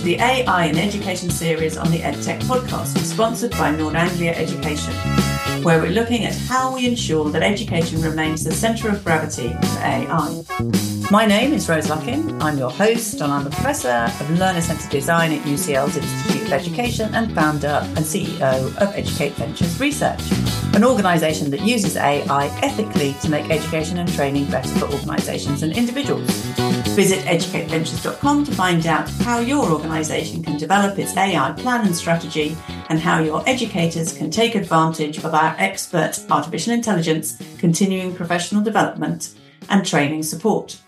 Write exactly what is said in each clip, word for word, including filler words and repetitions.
the A I in Education series on the EdTech podcast, sponsored by Nord Anglia Education, where we're looking at how we ensure that education remains the centre of gravity for A I. My name is Rose Luckin. I'm your host, and I'm a Professor of Learner-Centred Design at U C L's Institute of Education and founder and C E O of Educate Ventures Research, an organisation that uses A I ethically to make education and training better for organisations and individuals. Visit educate ventures dot com to find out how your organisation can develop its A I plan and strategy, and how your educators can take advantage of our expert artificial intelligence, continuing professional development and training support.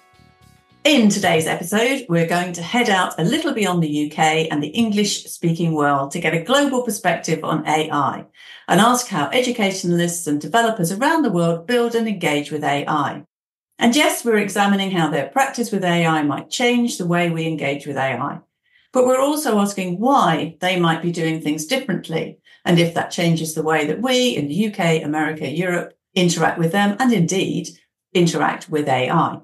In today's episode, we're going to head out a little beyond the U K and the English-speaking world to get a global perspective on A I and ask how educationalists and developers around the world build and engage with A I. And yes, we're examining how their practice with A I might change the way we engage with A I. But we're also asking why they might be doing things differently, and if that changes the way that we in the U K, America, Europe interact with them, and indeed interact with A I.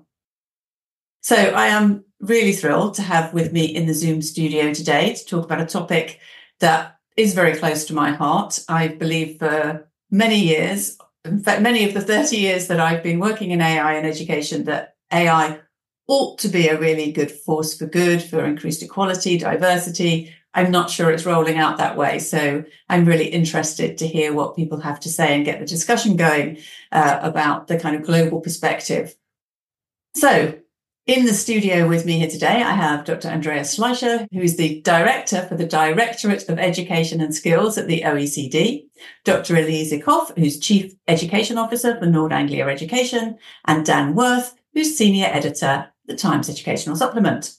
So I am really thrilled to have with me in the Zoom studio today to talk about a topic that is very close to my heart. I believe for many years, in fact, many of the thirty years that I've been working in A I and education, that A I ought to be a really good force for good, for increased equality, diversity. I'm not sure it's rolling out that way. So I'm really interested to hear what people have to say and get the discussion going uh, about the kind of global perspective. So in the studio with me here today, I have Doctor Andreas Schleicher, who is the Director for the Directorate of Education and Skills at the O E C D, Doctor Elise Koff, who's Chief Education Officer for Nord Anglia Education, and Dan Worth, who's Senior Editor at the Times Educational Supplement.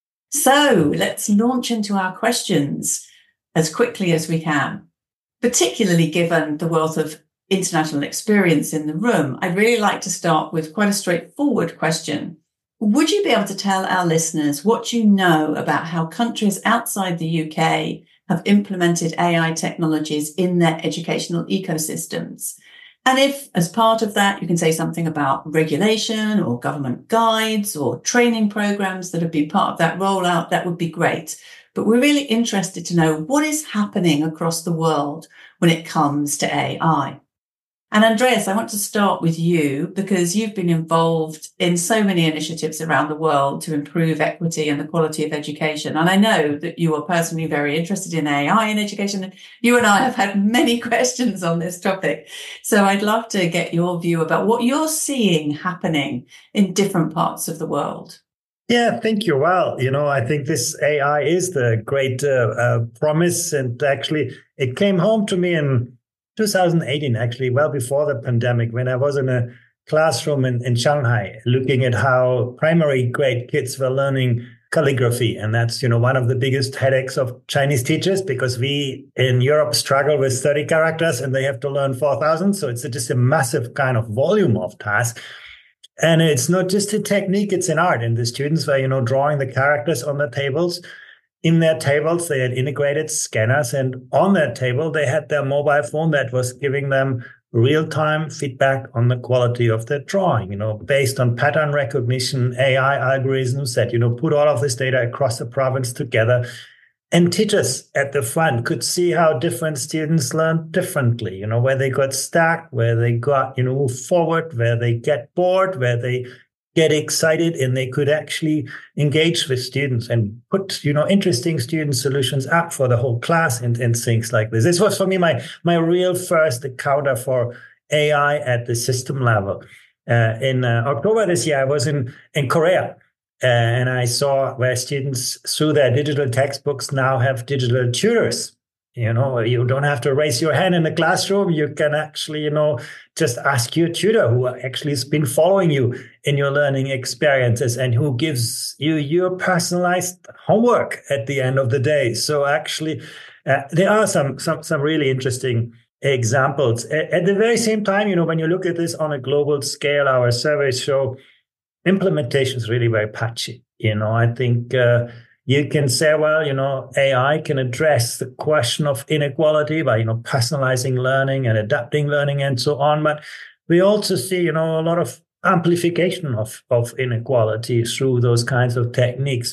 So let's launch into our questions as quickly as we can, particularly given the wealth of international experience in the room. I'd really like to start with quite a straightforward question. Would you be able to tell our listeners what you know about how countries outside the U K have implemented A I technologies in their educational ecosystems? And if, as part of that, you can say something about regulation or government guides or training programs that have been part of that rollout, that would be great. But we're really interested to know what is happening across the world when it comes to A I. And Andreas, I want to start with you because you've been involved in so many initiatives around the world to improve equity and the quality of education. And I know that you are personally very interested in A I in education. You and I have had many questions on this topic. So I'd love to get your view about what you're seeing happening in different parts of the world. Yeah, thank you. Well, you know, I think this A I is the great uh, uh, promise. And actually, it came home to me in two thousand eighteen, actually, well before the pandemic, when I was in a classroom in, in Shanghai, looking at how primary grade kids were learning calligraphy. And that's, you know, one of the biggest headaches of Chinese teachers, because we in Europe struggle with thirty characters and they have to learn four thousand. So it's just a massive kind of volume of tasks. And it's not just a technique, it's an art. And the students were, you know, drawing the characters on the tables. In their tables, they had integrated scanners, and on that table, they had their mobile phone that was giving them real-time feedback on the quality of their drawing, you know, based on pattern recognition, A I algorithms that, you know, put all of this data across the province together. And teachers at the front could see how different students learned differently, you know, where they got stuck, where they got, you know, move forward, where they get bored, where they get excited, and they could actually engage with students and put, you know, interesting student solutions up for the whole class and, and things like this. This was for me my my real first encounter for A I at the system level. Uh, in uh, October this year, I was in, in Korea, uh, and I saw where students, through their digital textbooks, now have digital tutors. You know, you don't have to raise your hand in the classroom. You can actually, you know, just ask your tutor who actually has been following you in your learning experiences and who gives you your personalized homework at the end of the day. So actually, uh, there are some, some, some really interesting examples. At, at the very same time, you know, when you look at this on a global scale, our surveys show implementation is really very patchy. You know, I think, uh, you can say, well, you know, A I can address the question of inequality by, you know, personalizing learning and adapting learning and so on. But we also see, you know, a lot of amplification of, of inequality through those kinds of techniques.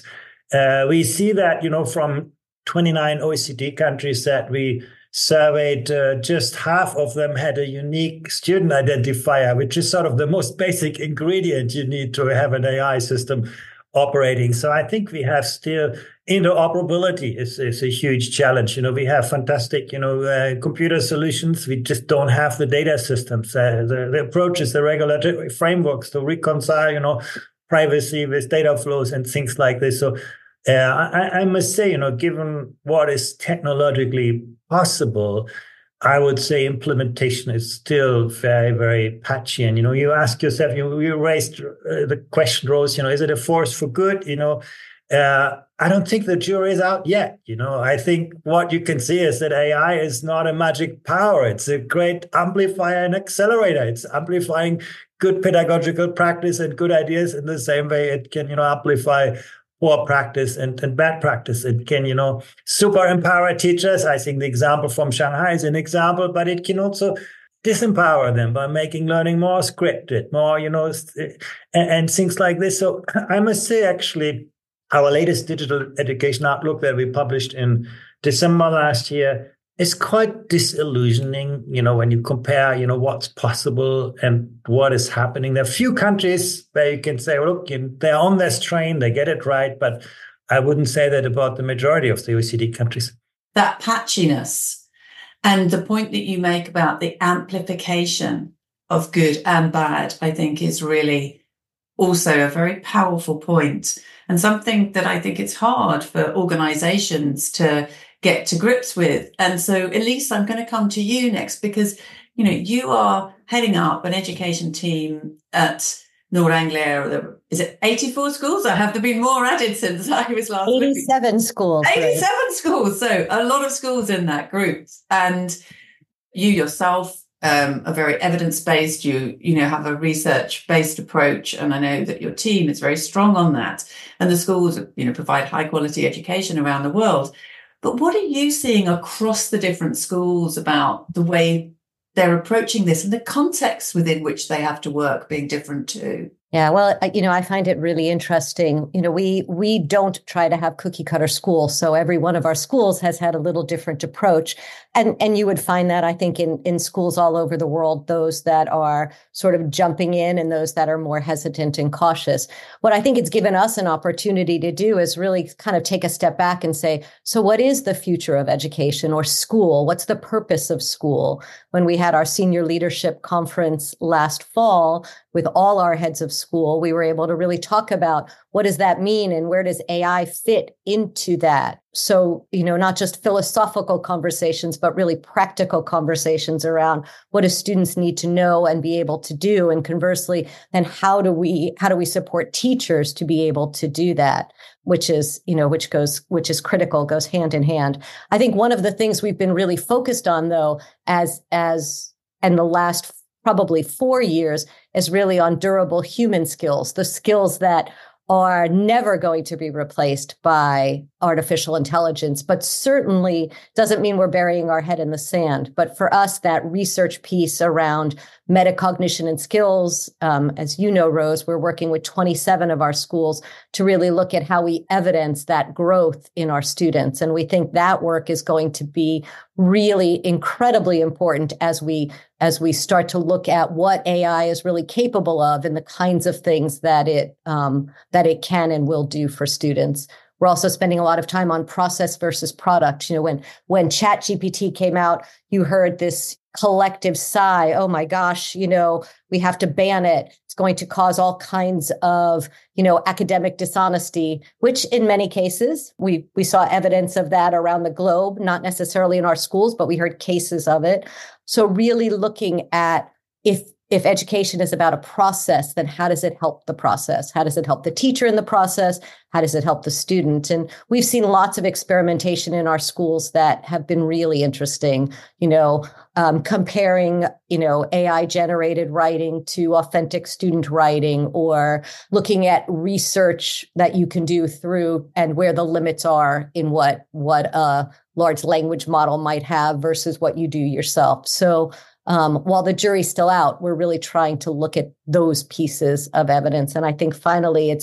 Uh, we see that, you know, from twenty-nine O E C D countries that we surveyed, uh, just half of them had a unique student identifier, which is sort of the most basic ingredient you need to have an A I system operating. So I think we have still interoperability is, is a huge challenge. You know, we have fantastic, you know, uh, computer solutions. We just don't have the data systems, uh, the, the approaches, the regulatory frameworks to reconcile, you know, privacy with data flows and things like this. So uh, I, I must say, you know, given what is technologically possible, I would say implementation is still very, very patchy. And, you know, you ask yourself, you, you raised uh, the question, Rose, you know, is it a force for good? You know, uh, I don't think the jury is out yet. You know, I think what you can see is that A I is not a magic power. It's a great amplifier and accelerator. It's amplifying good pedagogical practice and good ideas in the same way it can, you know, amplify poor practice and, and bad practice. It can, you know, super empower teachers. I think the example from Shanghai is an example, but it can also disempower them by making learning more scripted, more, you know, and, and things like this. So I must say, actually, our latest digital education outlook that we published in December last year is quite disillusioning, you know, when you compare, you know, what's possible and what is happening. There are few countries where you can say, well, look, they're on this train, they get it right, but I wouldn't say that about the majority of the O E C D countries. That patchiness and the point that you make about the amplification of good and bad, I think is really also a very powerful point, and something that I think it's hard for organizations to get to grips with. And so, Elise, I'm going to come to you next, because, you know, you are heading up an education team at Nord Anglia. Is it eighty-four schools? Or have there been more added since I was last looking? eighty-seven schools. eighty-seven right? schools. So a lot of schools in that group. And you yourself um, are very evidence-based. You, you know, have a research-based approach. And I know that your team is very strong on that. And the schools, you know, provide high-quality education around the world. But what are you seeing across the different schools about the way they're approaching this and the context within which they have to work being different too? Yeah, well, you know, I find it really interesting. You know, we we don't try to have cookie cutter schools. So every one of our schools has had a little different approach. And and you would find that, I think, in, in schools all over the world, those that are sort of jumping in and those that are more hesitant and cautious. What I think it's given us an opportunity to do is really kind of take a step back and say, so what is the future of education or school? What's the purpose of school? When we had our senior leadership conference last fall with all our heads of school, we were able to really talk about what does that mean and where does A I fit into that? So, you know, not just philosophical conversations, but really practical conversations around what do students need to know and be able to do? And conversely, then how do we how do we support teachers to be able to do that? Which is, you know, which goes, which is critical, goes hand in hand. I think one of the things we've been really focused on, though, as as and the last probably four years is really on durable human skills, the skills that are never going to be replaced by artificial intelligence, but certainly doesn't mean we're burying our head in the sand. But for us, that research piece around metacognition and skills, um, as you know, Rose, we're working with twenty-seven of our schools to really look at how we evidence that growth in our students. And we think that work is going to be really incredibly important as we as we start to look at what A I is really capable of and the kinds of things that it um, that it can and will do for students. We're also spending a lot of time on process versus product. You know, when when ChatGPT came out, you heard this collective sigh. Oh my gosh, you know, we have to ban it. It's going to cause all kinds of, you know, academic dishonesty, which in many cases we we saw evidence of that around the globe, not necessarily in our schools, but we heard cases of it. So really looking at if If education is about a process, then how does it help the process? How does it help the teacher in the process? How does it help the student? And we've seen lots of experimentation in our schools that have been really interesting, you know, um, comparing, you know, A I generated writing to authentic student writing, or looking at research that you can do through and where the limits are in what, what a large language model might have versus what you do yourself. So Um, while the jury's still out, we're really trying to look at those pieces of evidence. And I think finally it's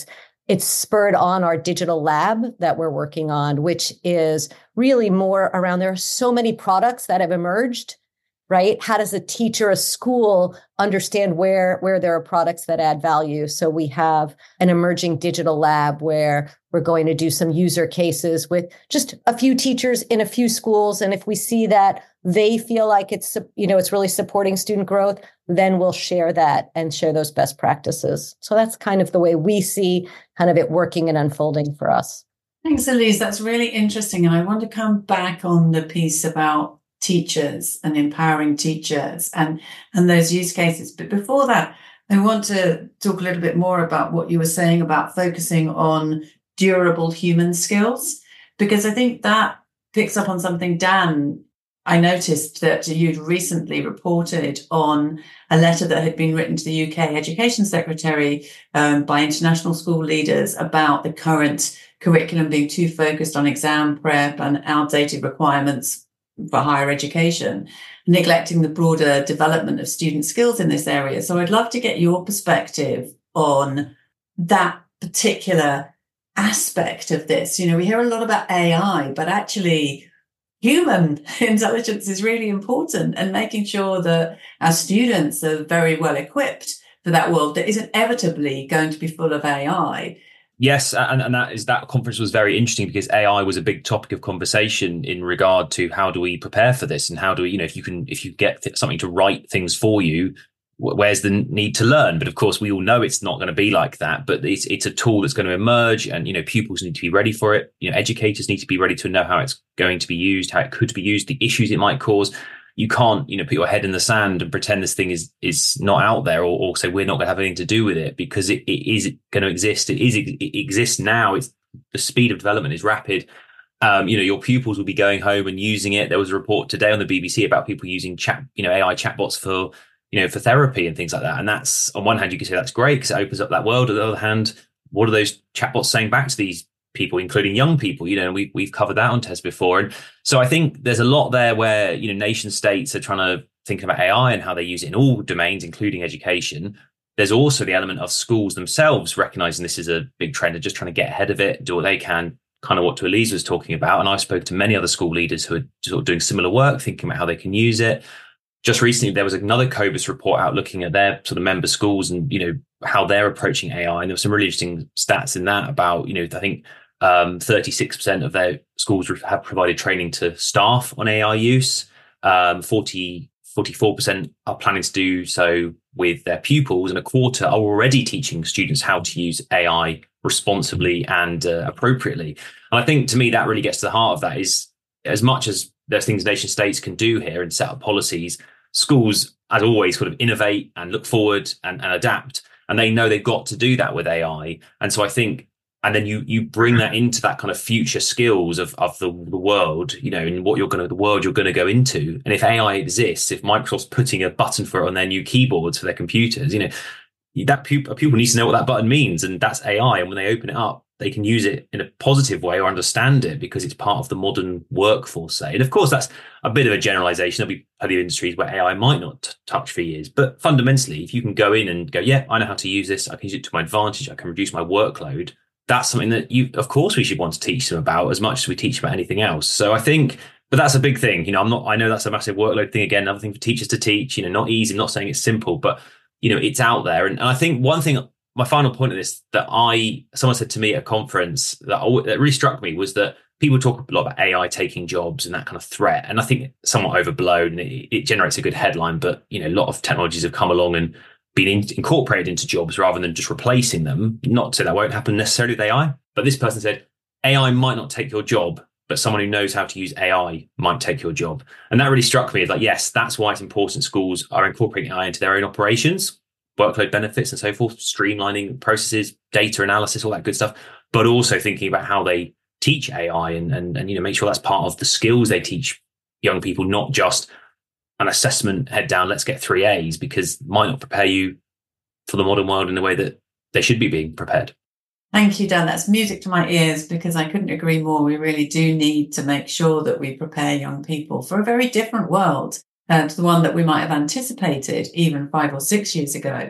it's spurred on our digital lab that we're working on, which is really more around, there are so many products that have emerged, right? How does a teacher, a school understand where, where there are products that add value? So we have an emerging digital lab where we're going to do some user cases with just a few teachers in a few schools. And if we see that they feel like it's, you know, it's really supporting student growth, then we'll share that and share those best practices. So that's kind of the way we see kind of it working and unfolding for us. Thanks, Elise. That's really interesting. And I want to come back on the piece about teachers and empowering teachers and, and those use cases. But before that, I want to talk a little bit more about what you were saying about focusing on durable human skills, because I think that picks up on something, Dan. I noticed that you'd recently reported on a letter that had been written to the U K Education Secretary um, by international school leaders about the current curriculum being too focused on exam prep and outdated requirements for higher education, neglecting the broader development of student skills in this area. So I'd love to get your perspective on that particular aspect of this. You know, we hear a lot about A I, but actually human intelligence is really important, and making sure that our students are very well equipped for that world that is inevitably going to be full of A I. Yes, and, and that is that conference was very interesting because A I was a big topic of conversation in regard to how do we prepare for this, and how do we, you know, if you can, if you get th- something to write things for you, where's the need to learn? But of course, we all know it's not going to be like that. But it's it's a tool that's going to emerge, and you know, pupils need to be ready for it. You know, educators need to be ready to know how it's going to be used, how it could be used, the issues it might cause. You can't, you know, put your head in the sand and pretend this thing is is not out there, or, or say we're not going to have anything to do with it, because it, it is going to exist. It is it exists now. It's the speed of development is rapid. Um, you know, your pupils will be going home and using it. There was a report today on the B B C about people using chat, you know, A I chatbots for, you know, for therapy and things like that. And that's, on one hand, you can say that's great because it opens up that world. On the other hand, what are those chatbots saying back to these people, including young people? You know, we, we've covered that on Test before. And so I think there's a lot there where, you know, nation states are trying to think about A I and how they use it in all domains, including education. There's also the element of schools themselves recognizing this is a big trend and just trying to get ahead of it, do what they can, kind of what Elise was talking about. And I spoke to many other school leaders who are sort of doing similar work, thinking about how they can use it. Just recently, there was another COBIS report out looking at their sort of member schools and, you know, how they're approaching A I. And there were some really interesting stats in that about, you know, I think um, thirty-six percent of their schools have provided training to staff on A I use. Um, forty, forty-four percent are planning to do so with their pupils, and a quarter are already teaching students how to use A I responsibly and uh, appropriately. And I think, to me, that really gets to the heart of that is, as much as there's things nation states can do here and set up policies, schools, as always, sort of innovate and look forward and, and adapt. And they know they've got to do that with A I. And so I think, and then you you bring that into that kind of future skills of, of the, the world, you know, and what you're going to, the world you're going to go into. And if A I exists, if Microsoft's putting a button for it on their new keyboards for their computers, you know, that pupil, people needs to know what that button means. And that's A I. And when they open it up, they can use it in a positive way or understand it because it's part of the modern workforce, say. And of course, that's a bit of a generalization. There'll be other industries where A I might not t- touch for years. But fundamentally, if you can go in and go, yeah, I know how to use this, I can use it to my advantage, I can reduce my workload, that's something that you, of course, we should want to teach them about as much as we teach about anything else. So I think, but that's a big thing. You know, I'm not, I know that's a massive workload thing. Again, another thing for teachers to teach, you know, not easy. I'm not saying it's simple, but, you know, it's out there. And, and I think one thing, my final point of this that I, someone said to me at a conference that, I, that really struck me was that people talk a lot about A I taking jobs and that kind of threat. And I think it's somewhat overblown and it, it generates a good headline, but, you know, a lot of technologies have come along and been in, incorporated into jobs rather than just replacing them. Not to say that won't happen necessarily with A I, but this person said, A I might not take your job, but someone who knows how to use A I might take your job. And that really struck me as like, yes, that's why it's important schools are incorporating A I into their own operations, workload benefits and so forth, streamlining processes, data analysis, all that good stuff, but also thinking about how they teach A I and, and, and, you know, make sure that's part of the skills they teach young people, not just an assessment head down, let's get three A's, because it might not prepare you for the modern world in the way that they should be being prepared. Thank you, Dan. That's music to my ears because I couldn't agree more. We really do need to make sure that we prepare young people for a very different world uh, to the one that we might have anticipated even five or six years ago.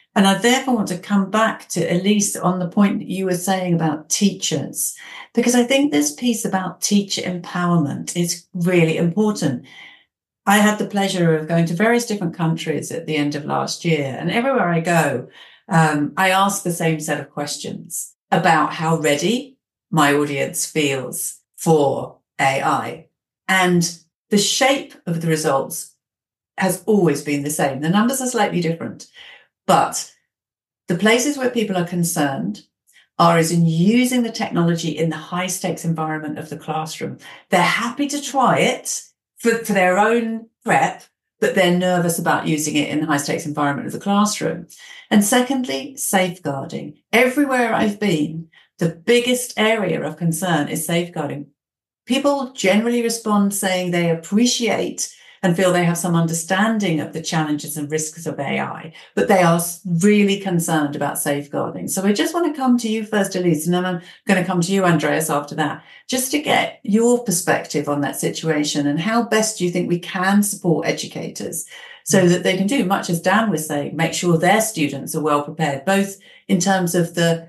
And I therefore want to come back to Elise on the point that you were saying about teachers, because I think this piece about teacher empowerment is really important. I had the pleasure of going to various different countries at the end of last year, and everywhere I go, um, I ask the same set of questions about how ready my audience feels for A I. And the shape of the results has always been the same. The numbers are slightly different, but the places where people are concerned are is in using the technology in the high stakes environment of the classroom. They're happy to try it for, for their own prep, but they're nervous about using it in the high stakes environment of the classroom. And secondly, safeguarding. Everywhere I've been, the biggest area of concern is safeguarding. People generally respond saying they appreciate and feel they have some understanding of the challenges and risks of A I, but they are really concerned about safeguarding. So I just want to come to you first, Elise, and then I'm going to come to you, Andreas, after that, just to get your perspective on that situation and how best do you think we can support educators so that they can do, much as Dan was saying, make sure their students are well prepared, both in terms of the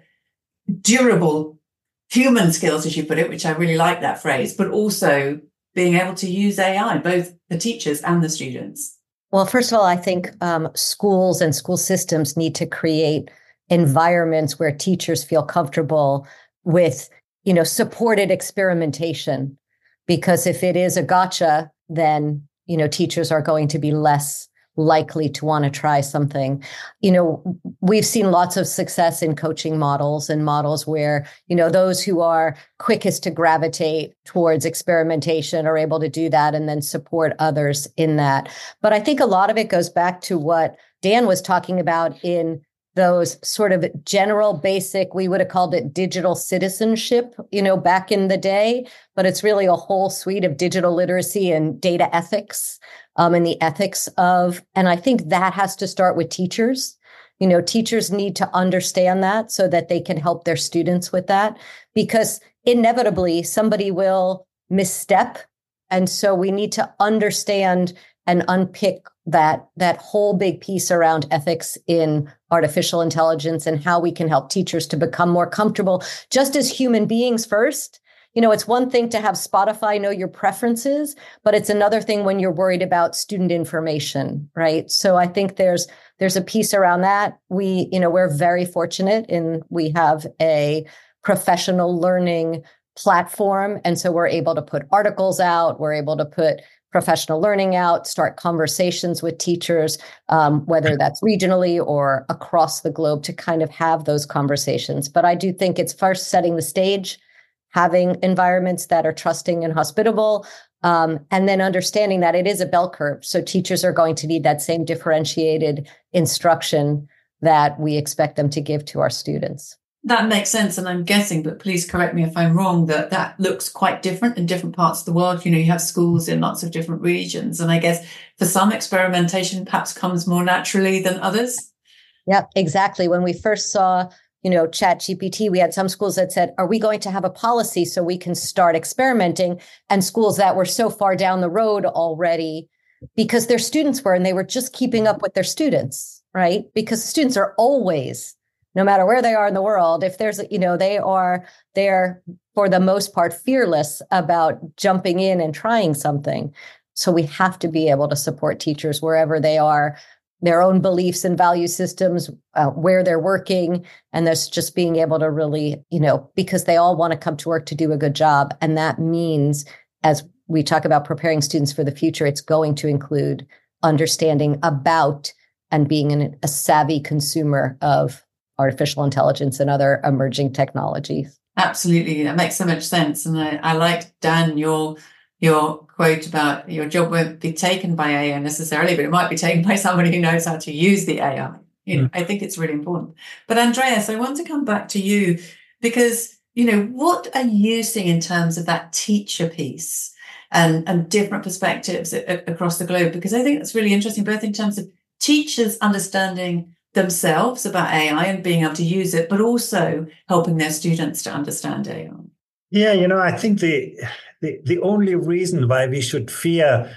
durable human skills, as you put it, which I really like that phrase, but also being able to use A I, both the teachers and the students? Well, first of all, I think um, schools and school systems need to create environments where teachers feel comfortable with, you know, supported experimentation. Because if it is a gotcha, then, you know, teachers are going to be less likely to want to try something. You know, we've seen lots of success in coaching models and models where, you know, those who are quickest to gravitate towards experimentation are able to do that and then support others in that. But I think a lot of it goes back to what Dan was talking about in those sort of general basic, we would have called it digital citizenship, you know, back in the day, but it's really a whole suite of digital literacy and data ethics um, and the ethics of, and I think that has to start with teachers. You know, teachers need to understand that so that they can help their students with that, because inevitably somebody will misstep. And so we need to understand and unpick that that whole big piece around ethics in artificial intelligence and how we can help teachers to become more comfortable just as human beings first. You know, it's one thing to have Spotify know your preferences, but it's another thing when you're worried about student information, right? So I think there's there's a piece around that. We, you know, we're very fortunate in we have a professional learning platform. And so we're able to put articles out, we're able to put professional learning out, start conversations with teachers, um, whether that's regionally or across the globe, to kind of have those conversations. But I do think it's first setting the stage, having environments that are trusting and hospitable, um, and then understanding that it is a bell curve. So teachers are going to need that same differentiated instruction that we expect them to give to our students. That makes sense. And I'm guessing, but please correct me if I'm wrong, that that looks quite different in different parts of the world. You know, you have schools in lots of different regions. And I guess for some, experimentation perhaps comes more naturally than others. Yeah, exactly. When we first saw, you know, ChatGPT, we had some schools that said, are we going to have a policy so we can start experimenting? And schools that were so far down the road already because their students were, and they were just keeping up with their students, right? Because students are always, no matter where they are in the world, if there's, you know, they are, they're for the most part fearless about jumping in and trying something. So we have to be able to support teachers wherever they are, their own beliefs and value systems, uh, where they're working. And there's just being able to really, you know, because they all want to come to work to do a good job. And that means, as we talk about preparing students for the future, it's going to include understanding about and being an, a savvy consumer of artificial intelligence and other emerging technologies. Absolutely. That makes so much sense. And I, I like, Dan, your your quote about your job won't be taken by A I necessarily, but it might be taken by somebody who knows how to use the A I. You know, mm. I think it's really important. But Andreas, I want to come back to you because, you know, what are you seeing in terms of that teacher piece and, and different perspectives a, a, across the globe? Because I think that's really interesting, both in terms of teachers understanding themselves about A I and being able to use it, but also helping their students to understand A I. Yeah, you know, I think the, the the only reason why we should fear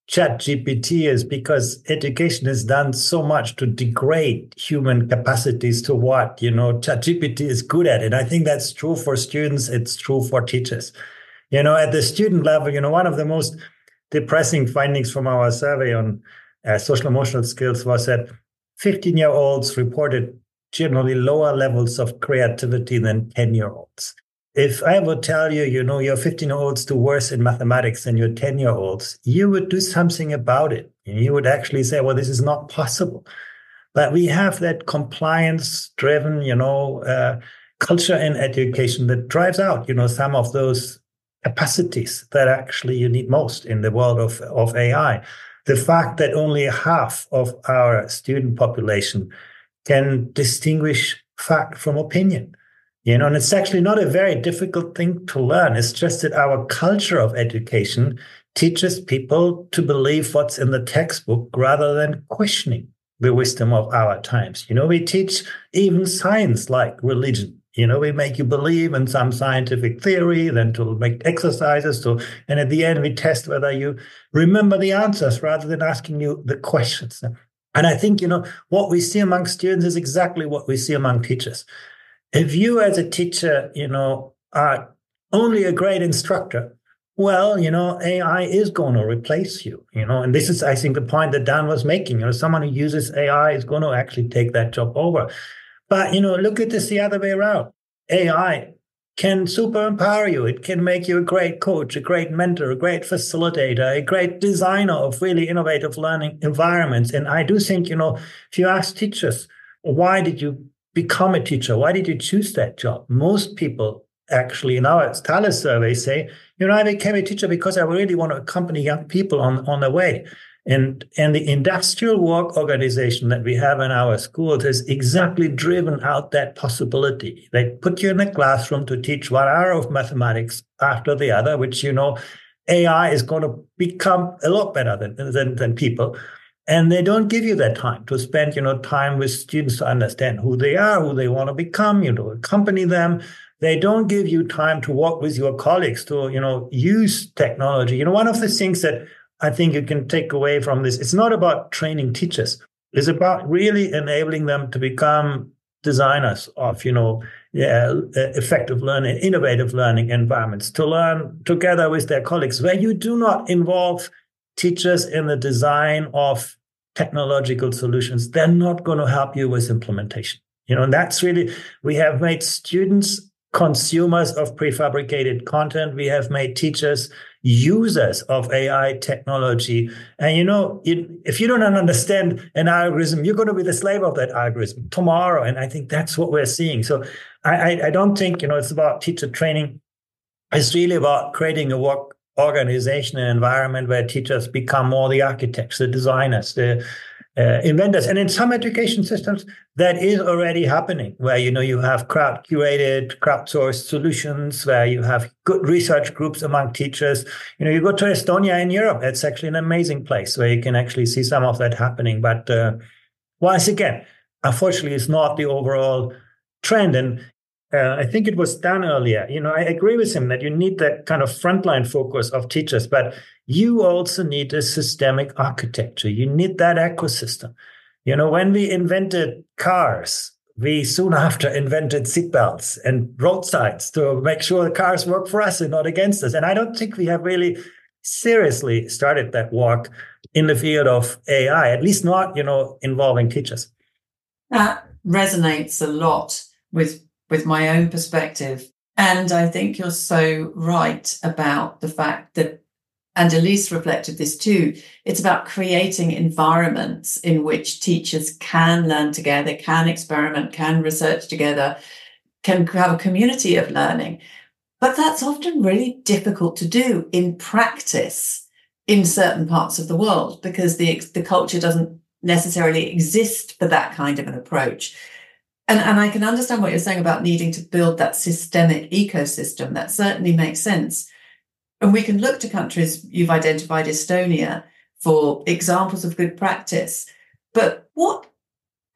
ChatGPT is because education has done so much to degrade human capacities to what, you know, ChatGPT is good at. And I think that's true for students. It's true for teachers. You know, at the student level, you know, one of the most depressing findings from our survey on uh, social emotional skills was that fifteen-year-olds reported generally lower levels of creativity than ten-year-olds. If I would tell you, you know, your fifteen-year-olds do worse in mathematics than your ten-year-olds, you would do something about it. And you would actually say, well, this is not possible. But we have that compliance-driven, you know, uh, culture in education that drives out, you know, some of those capacities that actually you need most in the world of, of A I. The fact that only half of our student population can distinguish fact from opinion. You know, and it's actually not a very difficult thing to learn. It's just that our culture of education teaches people to believe what's in the textbook rather than questioning the wisdom of our times. You know, we teach even science like religion. You know, we make you believe in some scientific theory, then to make exercises to, and at the end we test whether you remember the answers rather than asking you the questions. And I think, you know, what we see among students is exactly what we see among teachers. If you as a teacher, you know, are only a great instructor, well, you know, A I is going to replace you, you know, and this is, I think, the point that Dan was making. You know, someone who uses A I is going to actually take that job over. But, you know, look at this the other way around. A I can super empower you. It can make you a great coach, a great mentor, a great facilitator, a great designer of really innovative learning environments. And I do think, you know, if you ask teachers, why did you become a teacher? Why did you choose that job? Most people actually in our Thales survey say, you know, I became a teacher because I really want to accompany young people on, on their way. And, and the industrial work organization that we have in our schools has exactly driven out that possibility. They put you in a classroom to teach one hour of mathematics after the other, which, you know, A I is going to become a lot better than, than, than people. And they don't give you that time to spend, you know, time with students to understand who they are, who they want to become, you know, accompany them. They don't give you time to work with your colleagues to, you know, use technology. You know, one of the things that I think you can take away from this, it's not about training teachers. It's about really enabling them to become designers of, you know, yeah, effective learning, innovative learning environments, to learn together with their colleagues, where you do not involve teachers in the design of technological solutions. They're not going to help you with implementation. You know, and that's really, we have made students consumers of prefabricated content. We have made teachers users of A I technology. And, you know, it, if you don't understand an algorithm, you're going to be the slave of that algorithm tomorrow. And I think that's what we're seeing. So I, I, I don't think, you know, it's about teacher training. It's really about creating a work organization and environment where teachers become more the architects, the designers, the uh, inventors. And in some education systems, that is already happening, where, you know, you have crowd-curated, crowdsourced solutions, where you have good research groups among teachers. You know, you go to Estonia in Europe, it's actually an amazing place where you can actually see some of that happening. But uh, once again, unfortunately, it's not the overall trend. And Uh, I think it was done earlier. You know, I agree with him that you need that kind of frontline focus of teachers, but you also need a systemic architecture. You need that ecosystem. You know, when we invented cars, we soon after invented seatbelts and road signs to make sure the cars work for us and not against us. And I don't think we have really seriously started that work in the field of A I, at least not, you know, involving teachers. That resonates a lot with with my own perspective. And I think you're so right about the fact that, and Elise reflected this too, it's about creating environments in which teachers can learn together, can experiment, can research together, can have a community of learning. But that's often really difficult to do in practice in certain parts of the world, because the, the culture doesn't necessarily exist for that kind of an approach. And, and I can understand what you're saying about needing to build that systemic ecosystem. That certainly makes sense. And we can look to countries, you've identified Estonia, for examples of good practice. But what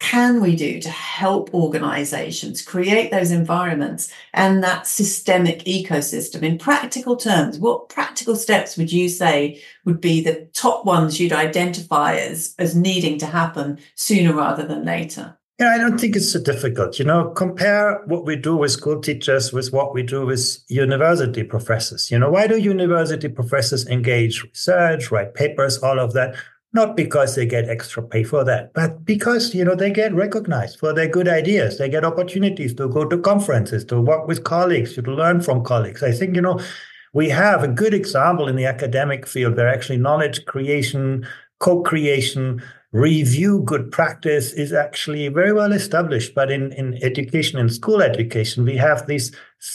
can we do to help organizations create those environments and that systemic ecosystem? In practical terms, what practical steps would you say would be the top ones you'd identify as, as needing to happen sooner rather than later? Yeah, I don't think it's so difficult. You know, compare what we do with school teachers with what we do with university professors. You know, why do university professors engage research, write papers, all of that? Not because they get extra pay for that, but because, you know, they get recognized for their good ideas. They get opportunities to go to conferences, to work with colleagues, to learn from colleagues. I think, you know, we have a good example in the academic field where actually knowledge creation, co-creation, review good practice is actually very well established. But in, in education, in school education, we have these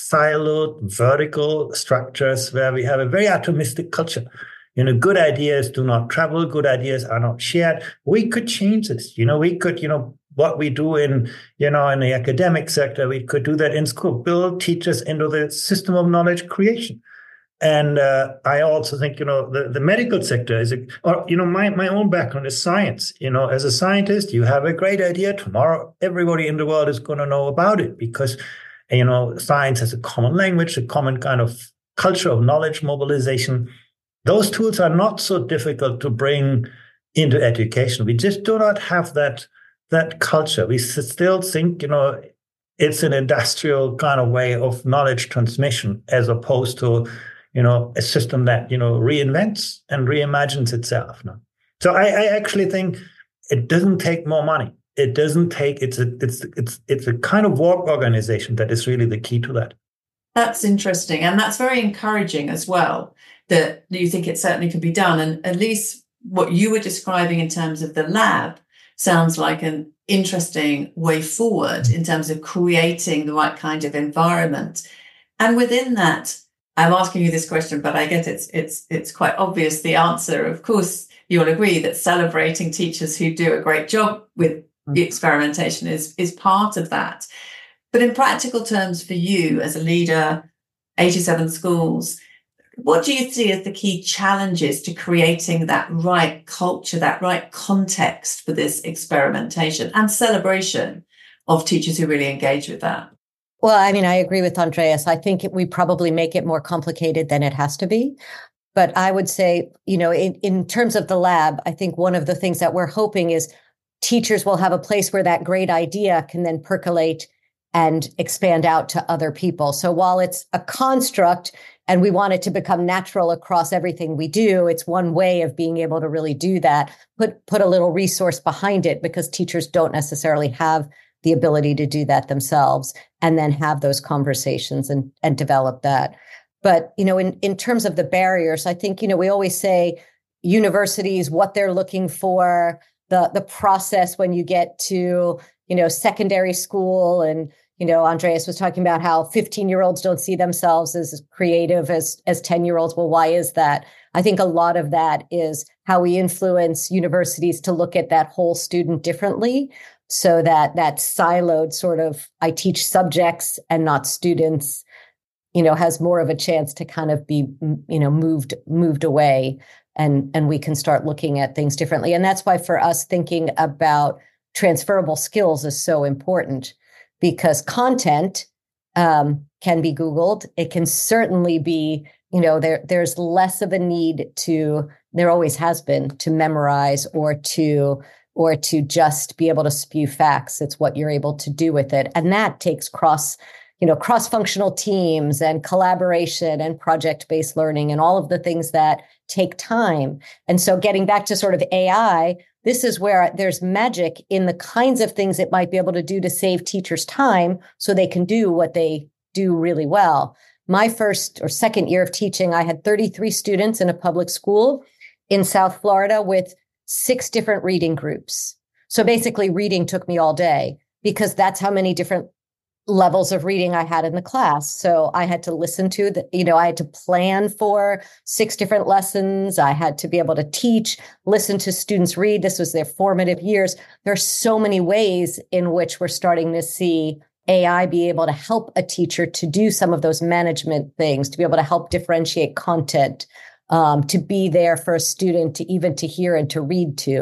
siloed vertical structures where we have a very atomistic culture. You know, good ideas do not travel. Good ideas are not shared. We could change this. You know, we could, you know, what we do in, you know, in the academic sector, we could do that in school, build teachers into the system of knowledge creation. And uh, I also think, you know, the, the medical sector is, a, or, you know, my, my own background is science. You know, as a scientist, you have a great idea. Tomorrow, everybody in the world is going to know about it because, you know, science has a common language, a common kind of culture of knowledge mobilization. Those tools are not so difficult to bring into education. We just do not have that, that culture. We still think, you know, it's an industrial kind of way of knowledge transmission as opposed to, you know, a system that, you know, reinvents and reimagines itself. No? So I, I actually think it doesn't take more money. It doesn't take, it's a, it's, it's, it's a kind of work organization that is really the key to that. That's interesting. And that's very encouraging as well, that you think it certainly could be done. And at least what you were describing in terms of the lab sounds like an interesting way forward in terms of creating the right kind of environment. And within that, I'm asking you this question, but I guess it's it's it's quite obvious the answer. Of course, you'll agree that celebrating teachers who do a great job with the experimentation is, is part of that. But in practical terms for you as a leader, eighty-seven schools, what do you see as the key challenges to creating that right culture, that right context for this experimentation and celebration of teachers who really engage with that? Well, I mean, I agree with Andreas. I think it, we probably make it more complicated than it has to be. But I would say, you know, in, in terms of the lab, I think one of the things that we're hoping is teachers will have a place where that great idea can then percolate and expand out to other people. So while it's a construct and we want it to become natural across everything we do, it's one way of being able to really do that, put, put a little resource behind it because teachers don't necessarily have the ability to do that themselves and then have those conversations and, and develop that. But, you know, in, in terms of the barriers, I think, you know, we always say universities, what they're looking for, the, the process when you get to, you know, secondary school. And, you know, Andreas was talking about how fifteen year olds don't see themselves as creative as, as ten year olds. Well, why is that? I think a lot of that is how we influence universities to look at that whole student differently. So that that siloed sort of, I teach subjects and not students, you know, has more of a chance to kind of be, you know, moved, moved away and, and we can start looking at things differently. And that's why for us thinking about transferable skills is so important because content um, can be Googled. It can certainly be, you know, there, there's less of a need to, there always has been, to memorize or to or to just be able to spew facts. It's what you're able to do with it. And that takes cross, you know, cross-functional teams and collaboration and project-based learning and all of the things that take time. And so getting back to sort of A I, this is where there's magic in the kinds of things it might be able to do to save teachers time so they can do what they do really well. My first or second year of teaching, I had thirty-three students in a public school in South Florida with six different reading groups. So basically reading took me all day because that's how many different levels of reading I had in the class. So I had to listen to the, you know, I had to plan for six different lessons. I had to be able to teach, listen to students read. This was their formative years. There are so many ways in which we're starting to see A I be able to help a teacher to do some of those management things, to be able to help differentiate content, Um, to be there for a student to even to hear and to read to.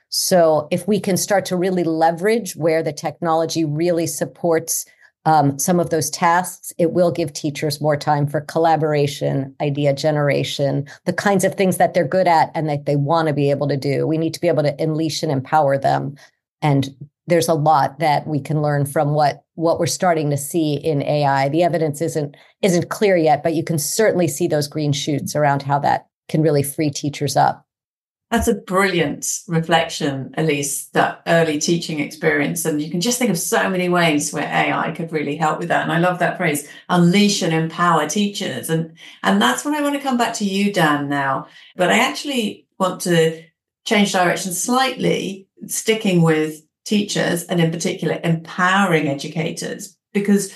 So if we can start to really leverage where the technology really supports um, some of those tasks, it will give teachers more time for collaboration, idea generation, the kinds of things that they're good at and that they want to be able to do. We need to be able to unleash and empower them. And there's a lot that we can learn from what, what we're starting to see in A I. The evidence isn't isn't clear yet, but you can certainly see those green shoots around how that can really free teachers up. That's a brilliant reflection, Elise, that early teaching experience. And you can just think of so many ways where A I could really help with that. And I love that phrase, unleash and empower teachers. And, and that's when I want to come back to you, Dan, now. But I actually want to change direction slightly, sticking with teachers and in particular empowering educators, because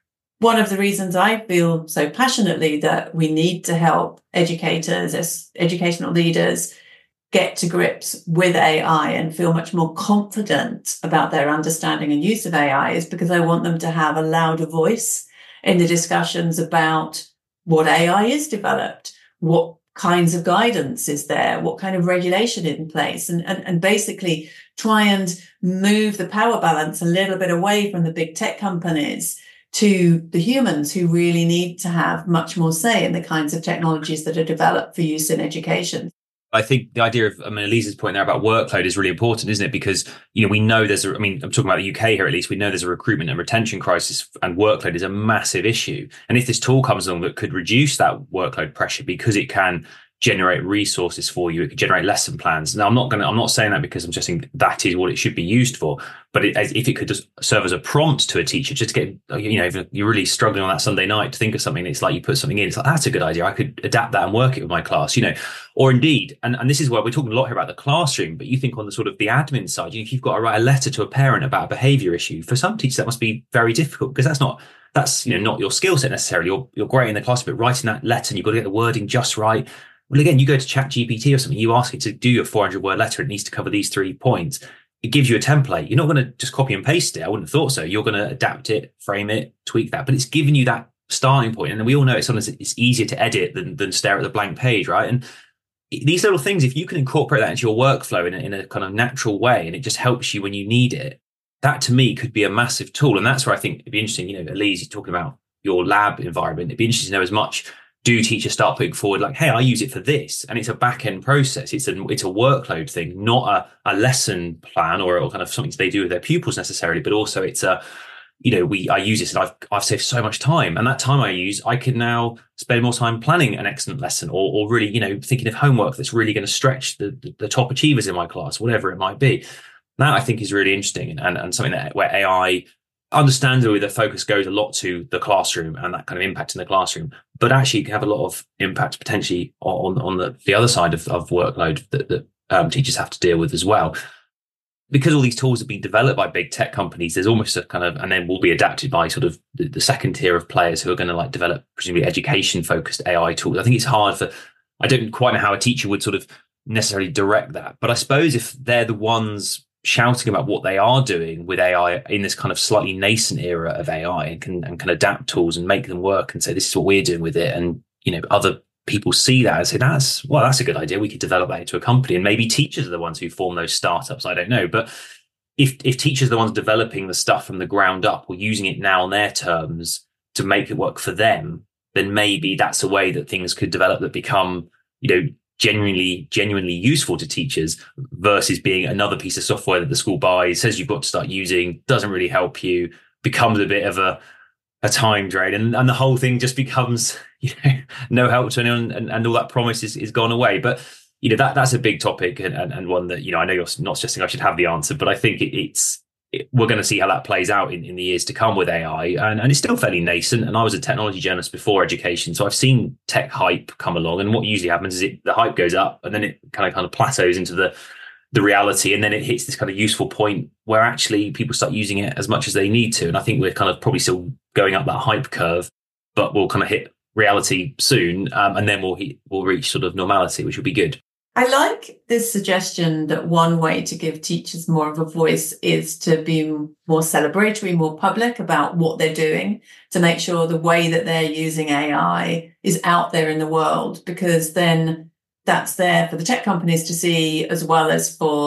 one of the reasons I feel so passionately that we need to help educators as educational leaders get to grips with A I and feel much more confident about their understanding and use of A I is because I want them to have a louder voice in the discussions about what A I is developed, what kinds of guidance is there, what kind of regulation is in place, and, and, and basically try and move the power balance a little bit away from the big tech companies to the humans who really need to have much more say in the kinds of technologies that are developed for use in education. I think the idea of, I mean, Elise's point there about workload is really important, isn't it? Because, you know, we know there's a, I mean, I'm talking about the U K here, at least, we know there's a recruitment and retention crisis, and workload is a massive issue. And if this tool comes along that could reduce that workload pressure because it can generate resources for you, it could generate lesson plans. Now, I'm not going to, I'm not saying that because I'm just saying that is what it should be used for. But it, if it could just serve as a prompt to a teacher, just to get, you know, if you're really struggling on that Sunday night to think of something, it's like you put something in, it's like, that's a good idea. I could adapt that and work it with my class, you know, or indeed, and, and this is where we're talking a lot here about the classroom, but you think on the sort of the admin side, if you've got to write a letter to a parent about a behavior issue, for some teachers, that must be very difficult because that's not, that's, you know, not your skill set necessarily. You're, you're great in the class, but writing that letter and you've got to get the wording just right. Well, again, you go to Chat G P T or something, you ask it to do your four hundred word letter, it needs to cover these three points. It gives you a template. You're not going to just copy and paste it. I wouldn't have thought so. You're going to adapt it, frame it, tweak that, but it's giving you that starting point. And we all know it's sometimes it's easier to edit than, than stare at the blank page, right? And these little things, if you can incorporate that into your workflow in a, in a kind of natural way, and it just helps you when you need it, that to me could be a massive tool. And that's where I think it'd be interesting, you know, Elise, you're talking about your lab environment. It'd be interesting to know as much, do teachers start putting forward like, hey, I use it for this, and it's a back end process. It's a it's a workload thing, not a, a lesson plan or, or kind of something they do with their pupils necessarily, but also it's a, you know, we I use this and I've I've saved so much time, and that time I use, I can now spend more time planning an excellent lesson, or or really, you know, thinking of homework that's really going to stretch the, the the top achievers in my class, whatever it might be. That I think is really interesting, and and something that where A I. Understandably, the focus goes a lot to the classroom and that kind of impact in the classroom, but actually can have a lot of impact potentially on on the, the other side of, of workload that, that um, teachers have to deal with as well. Because all these tools have been developed by big tech companies, there's almost a kind of, and then will be adapted by sort of the, the second tier of players who are going to like develop presumably education focused A I tools. I think it's hard for, I don't quite know how a teacher would sort of necessarily direct that, but I suppose if they're the ones shouting about what they are doing with A I in this kind of slightly nascent era of A I, and can and can adapt tools and make them work and say, this is what we're doing with it. And, you know, other people see that and say, that's, well, that's a good idea. We could develop that into a company. And maybe teachers are the ones who form those startups. I don't know. But if, if teachers are the ones developing the stuff from the ground up or using it now on their terms to make it work for them, then maybe that's a way that things could develop that become, you know, genuinely, genuinely useful to teachers versus being another piece of software that the school buys, says you've got to start using, doesn't really help you, becomes a bit of a, a time drain. And, and the whole thing just becomes, you know, no help to anyone, and, and all that promise is, is gone away. But, you know, that that's a big topic, and, and, and one that, you know, I know you're not suggesting I should have the answer, but I think it, it's, it, we're going to see how that plays out in, in the years to come with A I. And, and it's still fairly nascent. And I was a technology journalist before education, so I've seen tech hype come along. And what usually happens is it, the hype goes up and then it kind of kind of plateaus into the, the reality. And then it hits this kind of useful point where actually people start using it as much as they need to. And I think we're kind of probably still going up that hype curve, but we'll kind of hit reality soon. Um, and then we'll, hit, we'll reach sort of normality, which will be good. I like this suggestion that one way to give teachers more of a voice is to be more celebratory, more public about what they're doing, to make sure the way that they're using A I is out there in the world, because then that's there for the tech companies to see, as well as for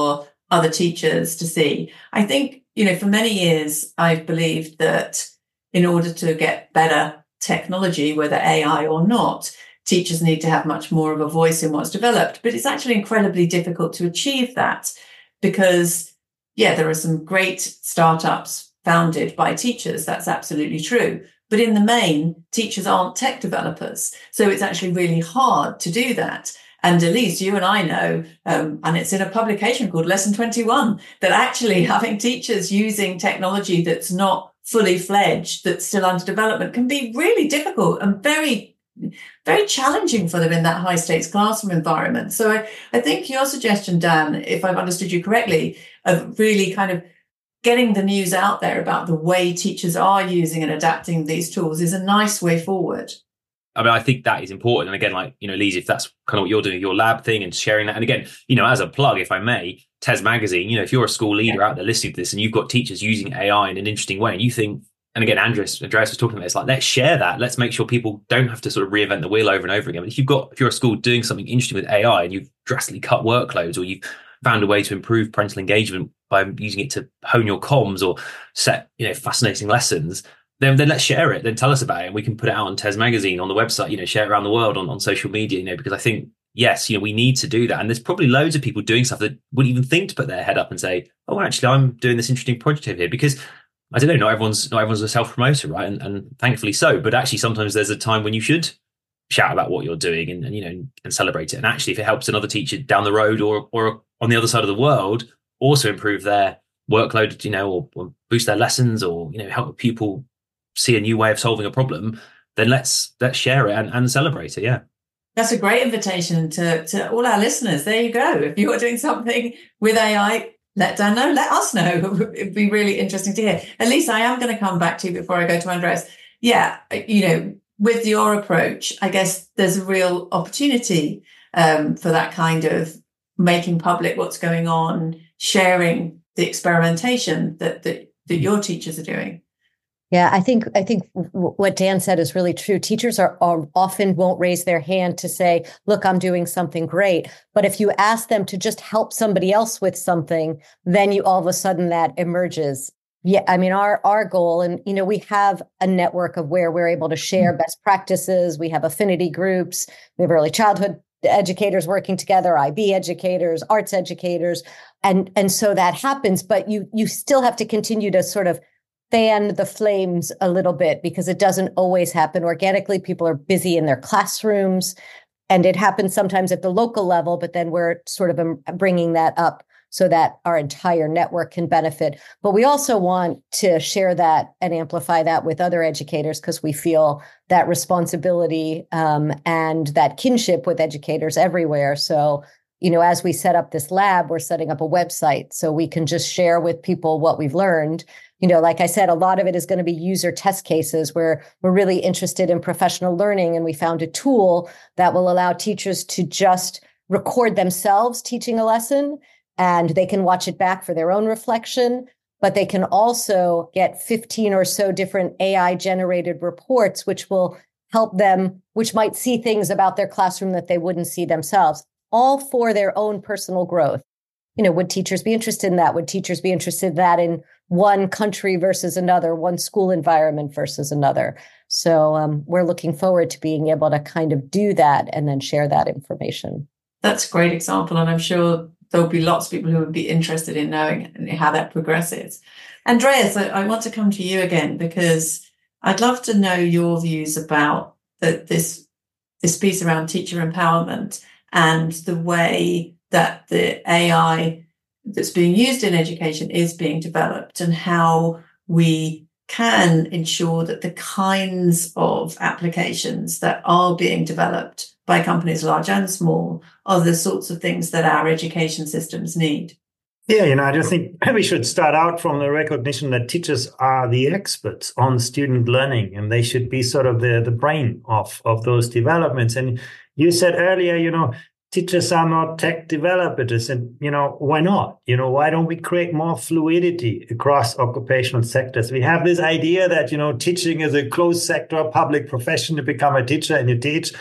other teachers to see. I think, you know, for many years, I've believed that in order to get better technology, whether A I or not, teachers need to have much more of a voice in what's developed. But it's actually incredibly difficult to achieve that because, yeah, there are some great startups founded by teachers. That's absolutely true. But in the main, teachers aren't tech developers. So it's actually really hard to do that. And Elise, you and I know, um, and it's in a publication called Lesson twenty-one, that actually having teachers using technology that's not fully fledged, that's still under development, can be really difficult and very, very challenging for them in that high stakes classroom environment. So I, I think your suggestion, Dan, if I've understood you correctly, of really kind of getting the news out there about the way teachers are using and adapting these tools is a nice way forward. I mean, I think that is important. And again, like, you know, Lise, if that's kind of what you're doing, your lab thing and sharing that. And again, you know, as a plug, if I may, TES Magazine, you know, if you're a school leader yeah. out there listening to this and you've got teachers using A I in an interesting way and you think, and again, Andreas, Andreas was talking about this, like, let's share that. Let's make sure people don't have to sort of reinvent the wheel over and over again. But if you've got, if you're a school doing something interesting with A I and you've drastically cut workloads or you've found a way to improve parental engagement by using it to hone your comms or set, you know, fascinating lessons, Then, then let's share it. Then tell us about it, and we can put it out on TES Magazine, on the website. You know, share it around the world on, on social media. You know, because I think yes, you know, we need to do that. And there's probably loads of people doing stuff that wouldn't even think to put their head up and say, "Oh, actually, I'm doing this interesting project over here." Because I don't know, not everyone's not everyone's a self promoter, right? And, and thankfully so. But actually, sometimes there's a time when you should shout about what you're doing and, and you know and celebrate it. And actually, if it helps another teacher down the road or or on the other side of the world also improve their workload, you know, or, or boost their lessons, or you know, help a pupil see a new way of solving a problem, then let's let's share it and, and celebrate it. Yeah, that's a great invitation to to all our listeners. There you go. If you're doing something with A I, let Dan know, let us know. It'd be really interesting to hear. Elise, I am going to come back to you before I go to Andreas. Yeah, you know, with your approach, I guess there's a real opportunity um, for that kind of making public what's going on, sharing the experimentation that that, that your teachers are doing. Yeah, I think I think what Dan said is really true. Teachers are, are often won't raise their hand to say, "Look, I'm doing something great." But if you ask them to just help somebody else with something, then you all of a sudden that emerges. Yeah, I mean, our our goal, and you know, we have a network of where we're able to share best practices. We have affinity groups. We have early childhood educators working together, I B educators, arts educators, and and so that happens. But you you still have to continue to sort of fan the flames a little bit because it doesn't always happen organically. People are busy in their classrooms, and it happens sometimes at the local level, but then we're sort of bringing that up so that our entire network can benefit. But we also want to share that and amplify that with other educators because we feel that responsibility um, and that kinship with educators everywhere. So, you know, as we set up this lab, we're setting up a website so we can just share with people what we've learned. You know, like I said, a lot of it is going to be user test cases where we're really interested in professional learning. And we found a tool that will allow teachers to just record themselves teaching a lesson, and they can watch it back for their own reflection. But they can also get fifteen or so different A I generated reports, which will help them, which might see things about their classroom that they wouldn't see themselves, all for their own personal growth. You know, would teachers be interested in that? Would teachers be interested in that in one country versus another, one school environment versus another? So um, we're looking forward to being able to kind of do that and then share that information. That's a great example. And I'm sure there'll be lots of people who would be interested in knowing how that progresses. Andreas, I, I want to come to you again because I'd love to know your views about the, this, this piece around teacher empowerment and the way that the A I that's being used in education is being developed and how we can ensure that the kinds of applications that are being developed by companies large and small are the sorts of things that our education systems need. Yeah, you know, I just think we should start out from the recognition that teachers are the experts on student learning, and they should be sort of the, the brain of, of those developments. And you said earlier, you know, teachers are not tech developers, and, you know, why not? You know, why don't we create more fluidity across occupational sectors? We have this idea that, you know, teaching is a closed sector, public profession. To become a teacher and you teach.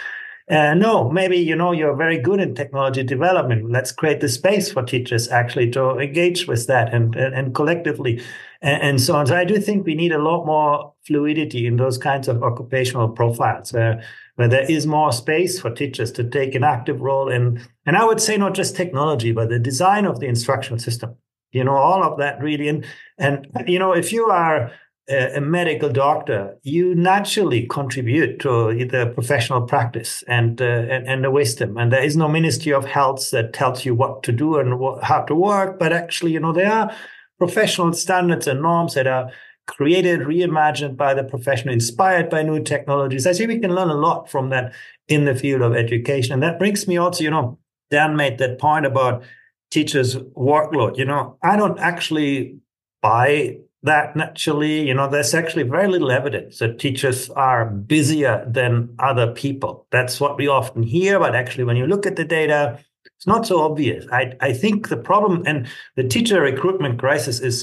Uh, no, maybe, you know, you're very good in technology development. Let's create the space for teachers actually to engage with that and, and, and collectively and, and so on. So I do think we need a lot more fluidity in those kinds of occupational profiles where, where there is more space for teachers to take an active role in, and I would say not just technology, but the design of the instructional system. You know, all of that really. And, and you know, if you are a medical doctor, you naturally contribute to the professional practice and, uh, and and the wisdom. And there is no Ministry of Health that tells you what to do and what, how to work. But actually, you know, there are professional standards and norms that are created, reimagined by the profession, inspired by new technologies. I think we can learn a lot from that in the field of education. And that brings me also, you know, Dan made that point about teachers' workload. You know, I don't actually buy that naturally. You know, there's actually very little evidence that teachers are busier than other people. That's what we often hear, but actually when you look at the data, it's not so obvious. I, I think the problem and the teacher recruitment crisis is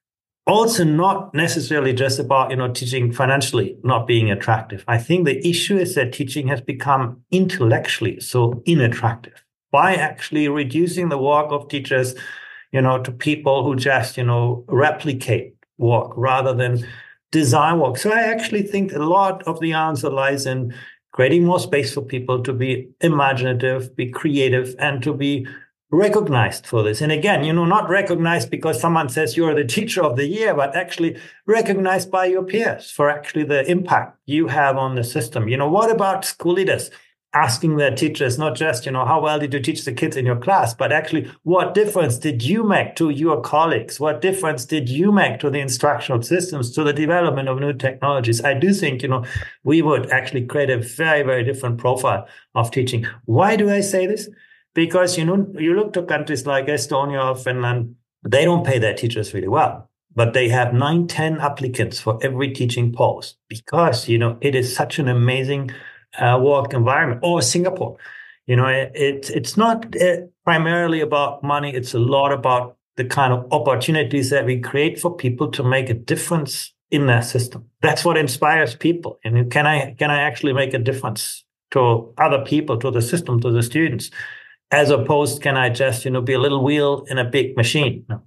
also not necessarily just about, you know, teaching financially not being attractive. I think the issue is that teaching has become intellectually so unattractive by actually reducing the work of teachers, you know, to people who just, you know, replicate work rather than design work. So I actually think a lot of the answer lies in creating more space for people to be imaginative, be creative, and to be recognized for this. And again, you know, not recognized because someone says you're the teacher of the year, but actually recognized by your peers for actually the impact you have on the system. You know, what about school leaders asking their teachers, not just, you know, how well did you teach the kids in your class, but actually what difference did you make to your colleagues? What difference did you make to the instructional systems, to the development of new technologies? I do think, you know, we would actually create a very, very different profile of teaching. Why do I say this? Because, you know, you look to countries like Estonia or Finland, they don't pay their teachers really well, but they have nine, ten applicants for every teaching post because, you know, it is such an amazing Uh, work environment. Or Singapore, you know, it, it it's not uh, primarily about money. It's a lot about the kind of opportunities that we create for people to make a difference in their system. That's what inspires people. And can I can I actually make a difference to other people, to the system, to the students, as opposed can I just, you know, be a little wheel in a big machine? No.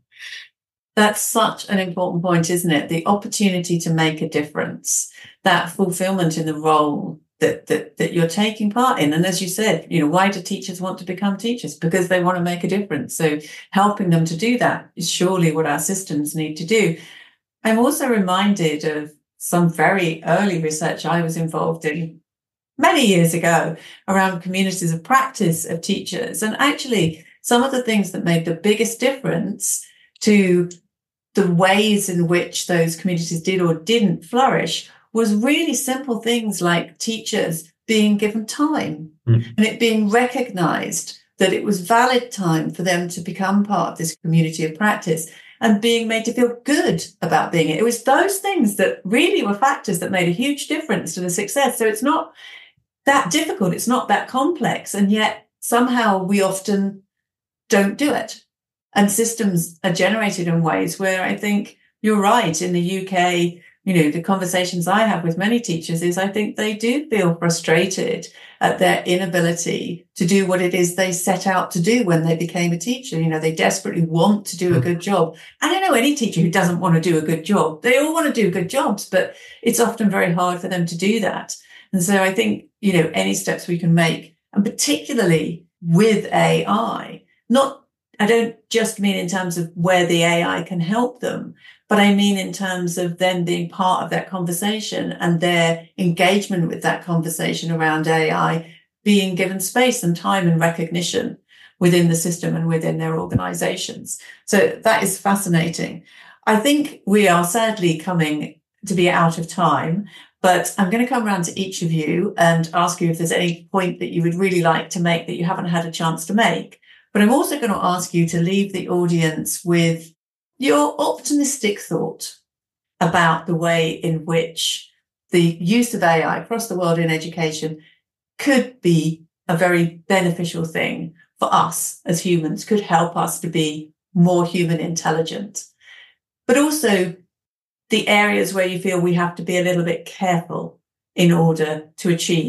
That's such an important point, isn't it? The opportunity to make a difference, that fulfillment in the role That, that that you're taking part in. And as you said, you know, why do teachers want to become teachers? Because they want to make a difference. So helping them to do that is surely what our systems need to do. I'm also reminded of some very early research I was involved in many years ago around communities of practice of teachers. And actually, some of the things that made the biggest difference to the ways in which those communities did or didn't flourish was really simple things like teachers being given time mm. and it being recognized that it was valid time for them to become part of this community of practice and being made to feel good about being it. It was those things that really were factors that made a huge difference to the success. So it's not that difficult. It's not that complex. And yet somehow we often don't do it. And systems are generated in ways where I think you're right. In the U K, you know, the conversations I have with many teachers is I think they do feel frustrated at their inability to do what it is they set out to do when they became a teacher. You know, they desperately want to do a good job. I don't know any teacher who doesn't want to do a good job. They all want to do good jobs, but it's often very hard for them to do that. And so I think, you know, any steps we can make, and particularly with A I, not, I don't just mean in terms of where the A I can help them, but I mean in terms of them being part of that conversation and their engagement with that conversation around A I being given space and time and recognition within the system and within their organizations. So that is fascinating. I think we are sadly coming to be out of time, but I'm going to come around to each of you and ask you if there's any point that you would really like to make that you haven't had a chance to make. But I'm also going to ask you to leave the audience with your optimistic thought about the way in which the use of A I across the world in education could be a very beneficial thing for us as humans, could help us to be more human intelligent. But also the areas where you feel we have to be a little bit careful in order to achieve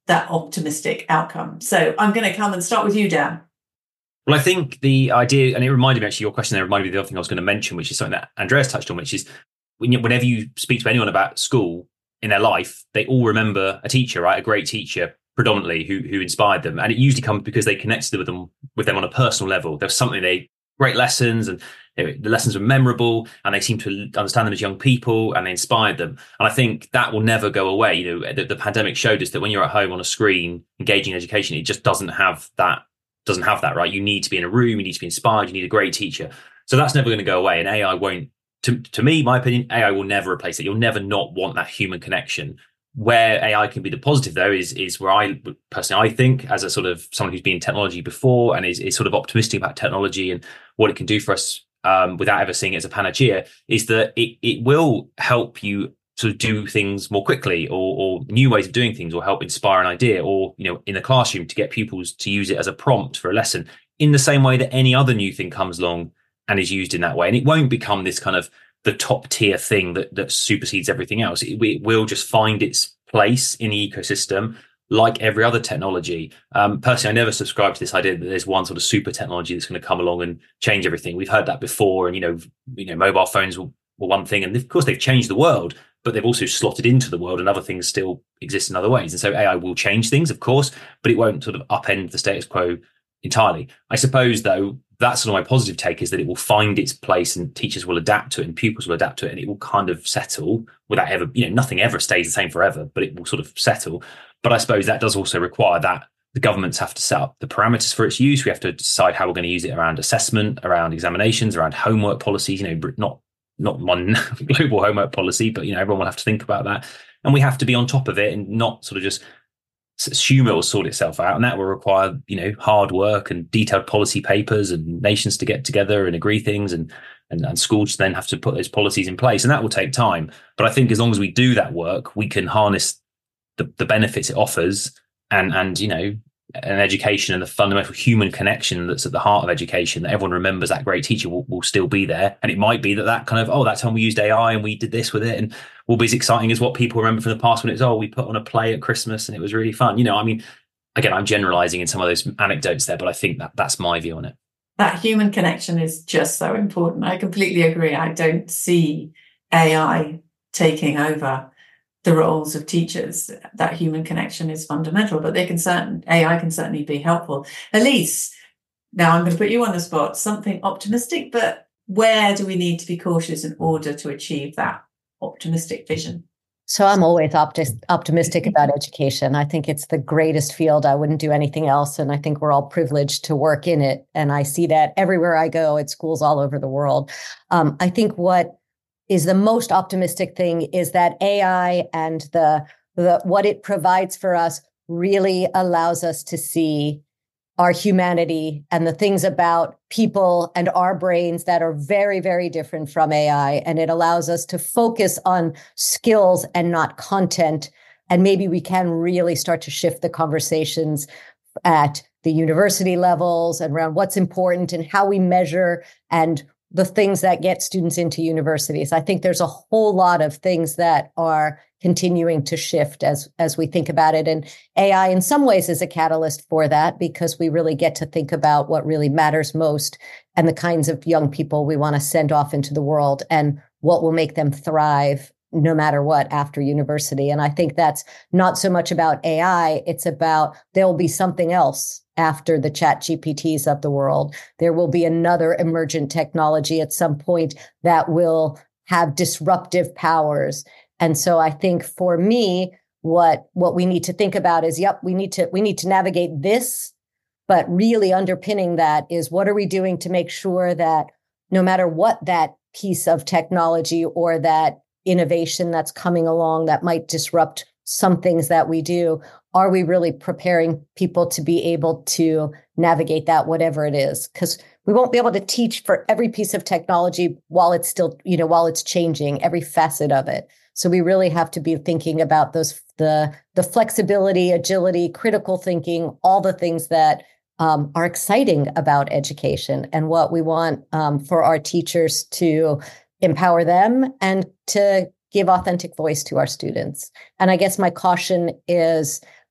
that optimistic outcome. So I'm going to come and start with you, Dan. Well, I think the idea, and it reminded me, actually, your question there reminded me of the other thing I was going to mention, which is something that Andreas touched on, which is when you, whenever you speak to anyone about school in their life, they all remember a teacher, right? A great teacher, predominantly, who who inspired them. And it usually comes because they connected with them with them on a personal level. There was something they, great lessons, and you know, the lessons were memorable, and they seemed to understand them as young people, and they inspired them. And I think that will never go away. You know, the, the pandemic showed us that when you're at home on a screen engaging in education, it just doesn't have that. doesn't have that, right? You need to be in a room, you need to be inspired, you need a great teacher. So that's never going to go away. And A I won't, to, to me, my opinion, A I will never replace it. You'll never not want that human connection. Where A I can be the positive, though, is is where I personally, I think, as a sort of someone who's been in technology before and is, is sort of optimistic about technology and what it can do for us um, without ever seeing it as a panacea, is that it, it will help you sort of do things more quickly, or, or new ways of doing things, or help inspire an idea, or, you know, in the classroom to get pupils to use it as a prompt for a lesson in the same way that any other new thing comes along and is used in that way. And it won't become this kind of the top tier thing that, that supersedes everything else. It, it will just find its place in the ecosystem like every other technology. Um, personally, I never subscribe to this idea that there's one sort of super technology that's going to come along and change everything. We've heard that before. And, you know, you know, mobile phones were, were one thing. And of course, they've changed the world, but they've also slotted into the world, and other things still exist in other ways. And so A I will change things, of course, but it won't sort of upend the status quo entirely. I suppose, though, that's sort of my positive take, is that it will find its place and teachers will adapt to it and pupils will adapt to it, and it will kind of settle without ever, you know, nothing ever stays the same forever, but it will sort of settle. But I suppose that does also require that the governments have to set up the parameters for its use. We have to decide how we're going to use it around assessment, around examinations, around homework policies, you know, not not one global homework policy, but, you know, everyone will have to think about that. And we have to be on top of it and not sort of just assume it will sort itself out. And that will require, you know, hard work and detailed policy papers and nations to get together and agree things, and, and, and schools then have to put those policies in place. And that will take time. But I think as long as we do that work, we can harness the, the benefits it offers, and, and, you know, an education and the fundamental human connection that's at the heart of education, that everyone remembers that great teacher will, will still be there. And it might be that that kind of, oh, that time we used A I and we did this with it, and will be as exciting as what people remember from the past when it's, oh, we put on a play at Christmas and it was really fun. You know, I mean, again, I'm generalizing in some of those anecdotes there, but I think that that's my view on it. That human connection is just so important. I completely agree. I don't see A I taking over the roles of teachers. That human connection is fundamental, but they can certain A I can certainly be helpful. Elise, now I'm going to put you on the spot. Something optimistic, but where do we need to be cautious in order to achieve that optimistic vision? So I'm always opti- optimistic about education. I think it's the greatest field. I wouldn't do anything else. And I think we're all privileged to work in it. And I see that everywhere I go at schools all over the world. Um, I think what is the most optimistic thing is that A I and the, the what it provides for us really allows us to see our humanity and the things about people and our brains that are very, very different from A I. And it allows us to focus on skills and not content. And maybe we can really start to shift the conversations at the university levels and around what's important and how we measure and the things that get students into universities. I think there's a whole lot of things that are continuing to shift as, as we think about it. And A I in some ways is a catalyst for that, because we really get to think about what really matters most and the kinds of young people we want to send off into the world and what will make them thrive no matter what after university. And I think that's not so much about A I, it's about there'll be something else after the Chat G P Ts of the world. There will be another emergent technology at some point that will have disruptive powers. And so I think for me, what, what we need to think about is, yep, we need to, we need to navigate this, but really underpinning that is, what are we doing to make sure that no matter what that piece of technology or that innovation that's coming along that might disrupt some things that we do, are we really preparing people to be able to navigate that, whatever it is? Because we won't be able to teach for every piece of technology while it's still, you know, while it's changing, every facet of it. So we really have to be thinking about those, the, the flexibility, agility, critical thinking, all the things that um, are exciting about education, and what we want um, for our teachers to empower them and to give authentic voice to our students. And I guess my caution is,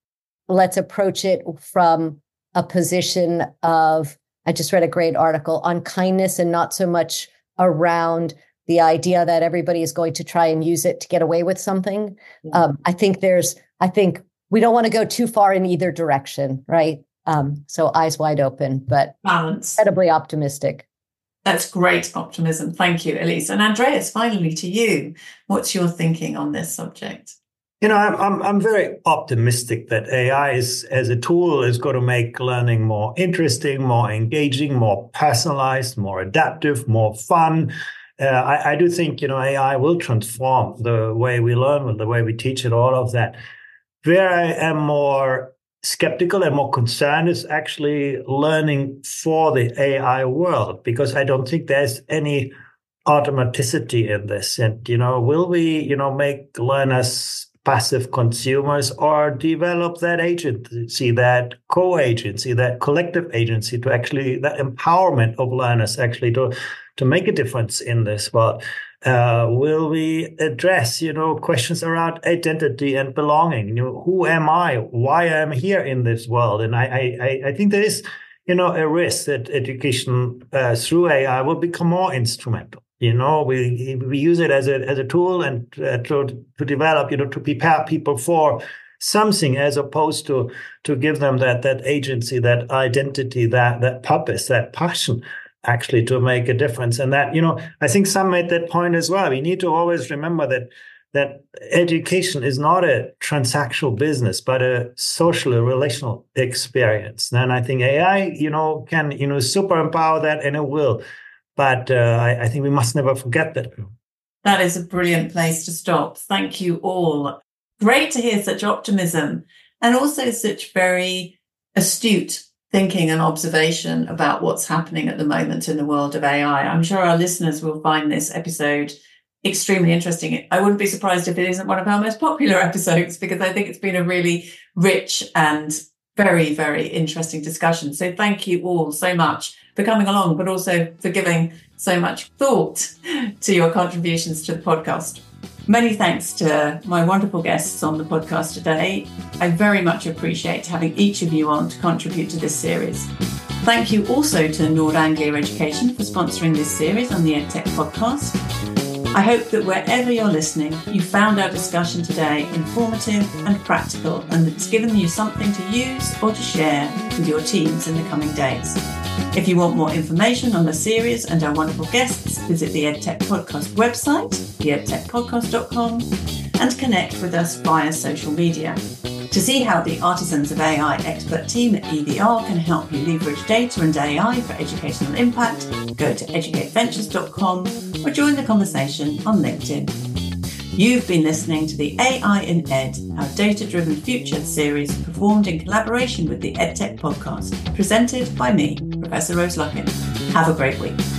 let's approach it from a position of, I just read a great article on kindness and not so much around the idea that everybody is going to try and use it to get away with something. Mm-hmm. Um, I think there's, I think we don't want to go too far in either direction, right? Um, so eyes wide open, but balance. Incredibly optimistic. That's great optimism. Thank you, Elise. And Andreas, finally to you, what's your thinking on this subject? You know, I'm I'm I'm very optimistic that A I is as a tool is going to make learning more interesting, more engaging, more personalized, more adaptive, more fun. Uh, I, I do think, you know, A I will transform the way we learn, the way we teach it, all of that. Where I am more skeptical and more concerned is actually learning for the A I world, because I don't think there's any automaticity in this. And, you know, will we, you know, make learners passive consumers or develop that agency, that co-agency, that collective agency to actually, that empowerment of learners actually to, to make a difference in this world? Uh, will we address, you know, questions around identity and belonging? You know, who am I? Why am I here in this world? And I, I, I think there is, you know, a risk that education uh, through A I will become more instrumental. You know, we we use it as a as a tool and uh, to to develop, you know, to prepare people for something, as opposed to to give them that that agency, that identity, that that purpose, that passion, actually to make a difference. And that, you know, I think some made that point as well. We need to always remember that that education is not a transactional business, but a social, a relational experience. And I think A I, you know, can, you know, super empower that, and it will. But uh, I, I think we must never forget that. That is a brilliant place to stop. Thank you all. Great to hear such optimism and also such very astute thinking and observation about what's happening at the moment in the world of A I. I'm sure our listeners will find this episode extremely interesting. I wouldn't be surprised if it isn't one of our most popular episodes, because I think it's been a really rich and very, very interesting discussion. So thank you all so much for coming along, but also for giving so much thought to your contributions to the podcast. Many thanks to my wonderful guests on the podcast today. I very much appreciate having each of you on to contribute to this series. Thank you also to Nord Anglia Education for sponsoring this series on the EdTech podcast. I hope that wherever you're listening, you found our discussion today informative and practical, and it's given you something to use or to share with your teams in the coming days. If you want more information on the series and our wonderful guests, visit the EdTech Podcast website, the edtech podcast dot com, and connect with us via social media. To see how the Artisans of A I expert team at E V R can help you leverage data and A I for educational impact, go to educate ventures dot com or join the conversation on LinkedIn. You've been listening to the A I in Ed, our data-driven future series performed in collaboration with the EdTech Podcast, presented by me, Professor Rose Luckin. Have a great week.